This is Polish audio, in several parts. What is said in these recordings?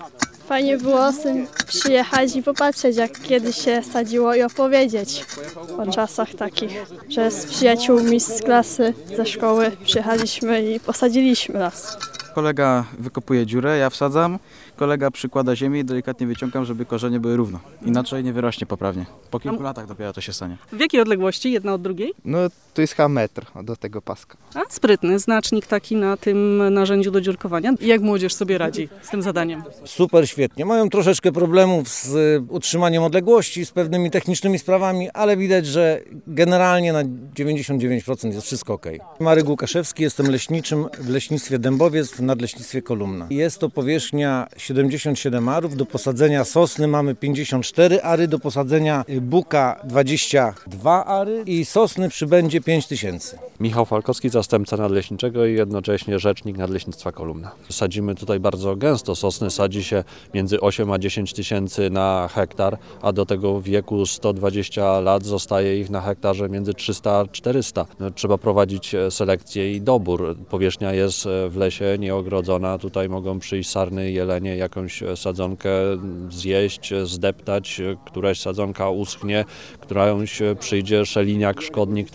Fajnie było z tym przyjechać i popatrzeć, jak kiedyś się sadziło i opowiedzieć o czasach takich, że z przyjaciółmi z klasy, ze szkoły przyjechaliśmy i posadziliśmy las. Kolega wykopuje dziurę, ja wsadzam, kolega przykłada ziemię i delikatnie wyciągam, żeby korzenie były równo. Inaczej nie wyrośnie poprawnie. Po kilku latach dopiero to się stanie. W jakiej odległości jedna od drugiej? No to jest chyba metr do tego paska. A sprytny znacznik taki na tym narzędziu do dziurkowania. Jak młodzież sobie radzi z tym zadaniem? Super, świetnie. Mają troszeczkę problemów z utrzymaniem odległości, z pewnymi technicznymi sprawami, ale widać, że generalnie na 99% jest wszystko ok. Marek Łukaszewski, jestem leśniczym w leśnictwie Dębowiec w nadleśnictwie Kolumna. Jest to powierzchnia 77 arów, do posadzenia sosny mamy 54 ary, do posadzenia buka 22 ary i sosny przybędzie 5000. Michał Falkowski, zastępca nadleśniczego i jednocześnie rzecznik Nadleśnictwa Kolumna. Sadzimy tutaj bardzo gęsto. Sosny sadzi się między 8 a 10 tysięcy na hektar, a do tego w wieku 120 lat zostaje ich na hektarze między 300 a 400. Trzeba prowadzić selekcję i dobór. Powierzchnia jest w lesie nieogrodzona. Tutaj mogą przyjść sarny, jelenie, jakąś sadzonkę zjeść, zdeptać. Któraś sadzonka uschnie, któraś przyjdzie szeliniak, szkodnik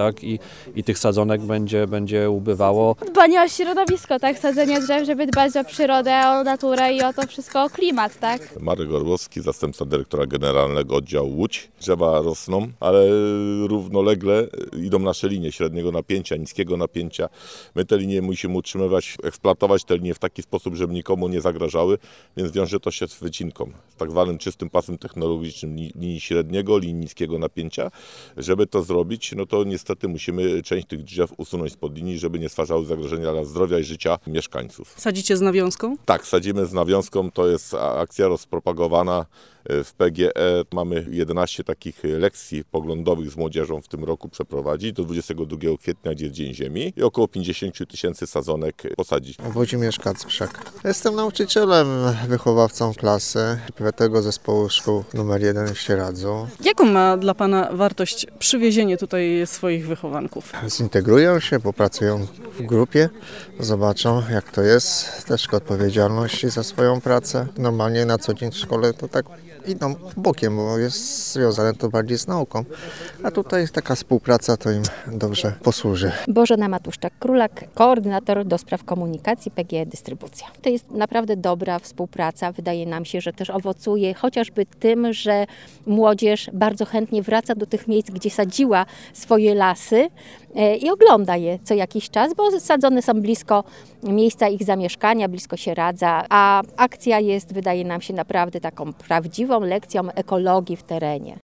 i tych sadzonek będzie ubywało. Dbanie o środowisko, tak? Sadzenie drzew, żeby dbać o przyrodę, o naturę i o to wszystko, o klimat, tak? Marek Orłowski, zastępca dyrektora generalnego oddziału Łódź. Drzewa rosną, ale równolegle idą nasze linie średniego napięcia, niskiego napięcia. My te linie musimy utrzymywać, eksploatować te linie w taki sposób, żeby nikomu nie zagrażały, więc wiąże to się z wycinką, z tak zwanym czystym pasem technologicznym linii średniego, linii niskiego napięcia. Żeby to zrobić, no to niestety musimy część tych drzew usunąć spod linii, żeby nie stwarzały zagrożenia dla zdrowia i życia mieszkańców. Sadzicie z nawiązką? Tak, sadzimy z nawiązką, to jest akcja rozpropagowana w PGE. Mamy 11 takich lekcji poglądowych z młodzieżą w tym roku przeprowadzić do 22 kwietnia, gdzie jest Dzień Ziemi i około 50 tysięcy sadzonek posadzić. Włodzimierz Kacprzak. Jestem nauczycielem, wychowawcą klasy powiatowego zespołu szkół nr 1 w Sieradzu. Jaką ma dla Pana wartość przywiezienie tutaj swoich wychowanków? Zintegrują się, popracują w grupie, zobaczą jak to jest, też odpowiedzialności za swoją pracę. Normalnie na co dzień w szkole to tak idą bokiem, bo jest związane to bardziej z nauką, a tutaj taka współpraca to im dobrze posłuży. Bożena Matuszczak-Królak, koordynator do spraw komunikacji PGE Dystrybucja. To jest naprawdę dobra współpraca, wydaje nam się, że też owocuje chociażby tym, że młodzież bardzo chętnie wraca do tych miejsc, gdzie sadziła swoje lasy i ogląda je co jakiś czas, bo sadzone są blisko miejsca ich zamieszkania, blisko Sieradza, a akcja jest, wydaje nam się, naprawdę taką prawdziwą lekcją ekologii w terenie.